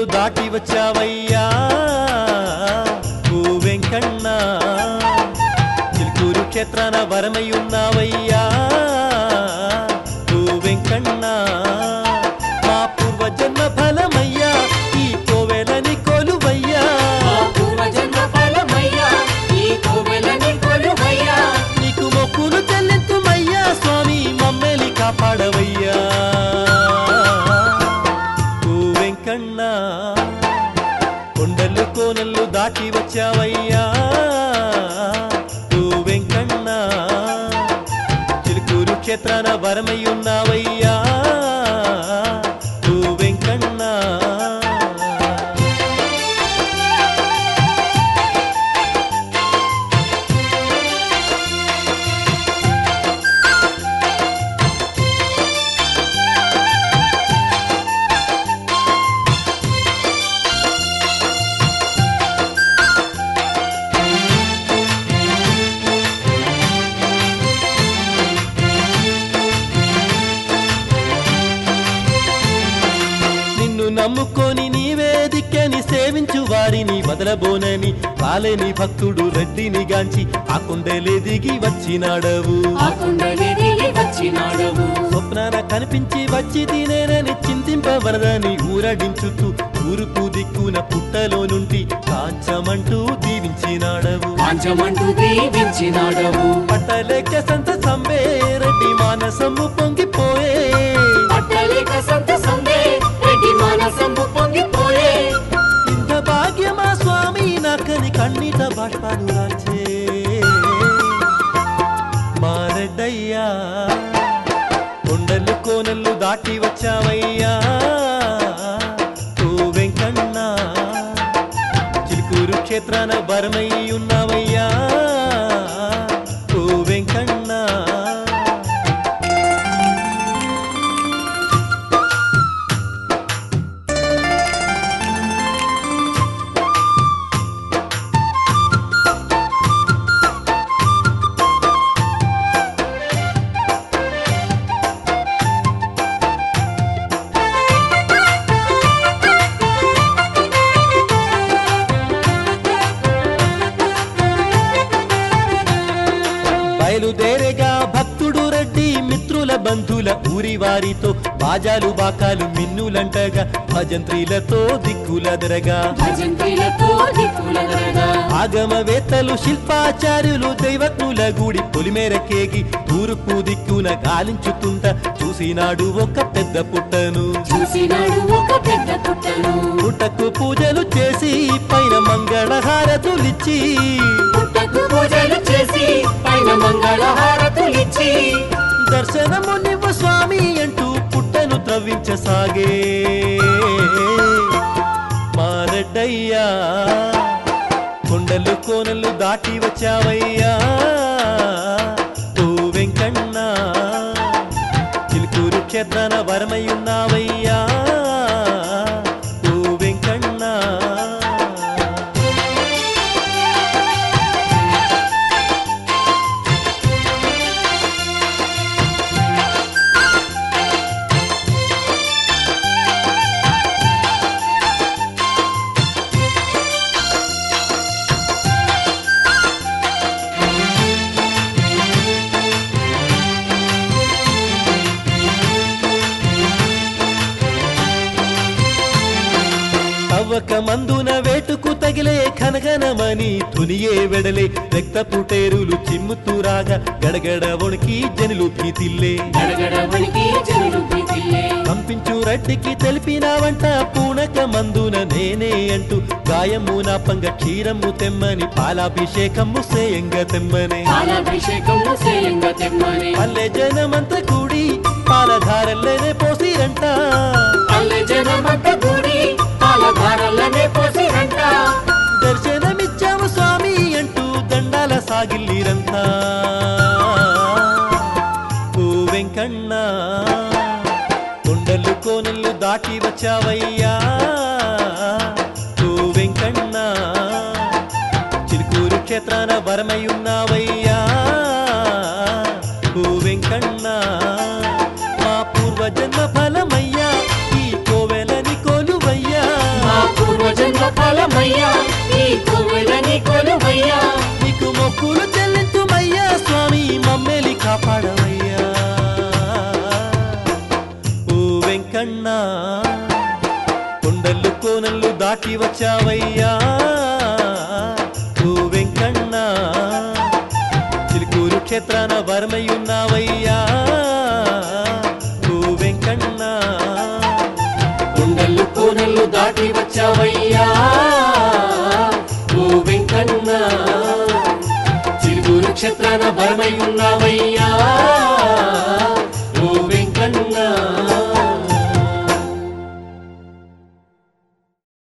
కోనలు దాటి వచ్చావయ్యా ఓ వెంకన్న చిలుకూరు క్షేత్రాన వరమై ఉన్నావయ్యా ఓ వెంకన్న మా పూర్వజన్మ ఫలమయ్యా ఈ కోవెలని కొలువయ్యా నీకు మొక్కులు చెల్లింతుమయ్యా స్వామి మమ్మల్ని కాపాడవయ్యా ఓ వెంకన్న కొండలు కోనలు దాటి వచ్చావయ్యా ఓ వెంకన్న చిలుకూరు క్షేత్రాన వరమై ఉన్నావయ్యా ఓ వెంకన్న నమ్ముకొని నీవే దిక్కని సేవించు వారిని వదలబోనని పాలేని భక్తుడు రెడ్డిని గాంచి ఆ కొండలే దిగి వచ్చినాడవు స్వప్నాన కనిపించి వచ్చి తినేనని చింతింపవరదని ఊరడించుతూ తూర్పు దిక్కున పుట్టలో నుండి కాంచమంటూ దీవించినాడవు పట్టలేక సంత సంబే రెడ్డి మానసము పొంగిపోయే ఇంత భాగ్యమా స్వామి నాకని కన్నీట బాష్పాలు రాచే మారెడ్డయ్యా కొండలు కోనలు దాటి వచ్చావయ్యా ఓ వెంకన్న చిలుకూరు క్షేత్రాన వరమై ఉన్నావయ్యా ఓ వెంకన్న బయలుదేరేగా భక్తుడు రెడ్డి మిత్రుల బంధుల ఊరి వారితో బాజాలు బాకాలు మిన్నులంటగా భజంత్రీలతో దిక్కులదరగా ఆగమవేత్తలు శిల్పాచార్యులు దైవజ్ఞుల గుడి పొలిమేరకేగి తూర్పు దిక్కున గాలించుతుంట చూసినాడు ఒక పెద్ద పుట్టను పుట్టకు పూజలు చేసి పైన మంగళహారతులిచ్చి దర్శనము నివ్వు స్వామి అంటూ పుట్టను త్రవ్వించసాగే మారెడ్డయ్యా కొండలు కోనలు దాటి వచ్చావయ్యా ఓ వెంకన్న చిలుకూరు క్షేత్రాన వరమై ఉన్నావయ్యా ఓ వెంకన్న తవ్వక మందున వేటుకు తగిలే ఖనగనమని తునియే వెడలే రక్తపుటేరులు చిమ్ముతూరాగా గడగడ వణికి జనులు భీతిల్లే కంపించు రెడ్డికి తెలిపినావంట పూనక మందున నేనే అంటూ గాయము నా పంగ క్షీరము తెమ్మని పాలాభిషేకము సేయంగ తెమ్మనే పల్లె జనమంత కూడి పాలధారల్లనే పోసిరంట దర్శనమిచ్చావు స్వామి అంటూ దండాల సాగిల్లిరంతా ఓ వెంకన్న కొండలు కోనలు దాటి వచ్చావయ్యా ఓ వెంకన్న చిలుకూరు క్షేత్రాన వరమై ఉన్నావయ్యా ఓ వెంకన్న మా పూర్వజన్మ ఫలమయ్యా ఈ కోవెలని కొలువయ్యా శరణమయ్యా ఈ కోవెలని కొలువయ్యా నీకు మొక్కులు చెల్లించుమయ్యా స్వామి మమ్మేలి కాపాడవయ్యా ఓ వెంకన్న కొండలు కోనలు దాటి వచ్చావయ్యా ఓ వెంకన్న చిలుకూరు క్షేత్రాన వరమయ్యున్నావయ్యా ఓ వెంకన్న కొండలు కోనలు దాటి వచ్చావయ్యా ఓ వెంకన్న చిలుకూరు క్షేత్రాన భరమై ఉన్నావయ్యా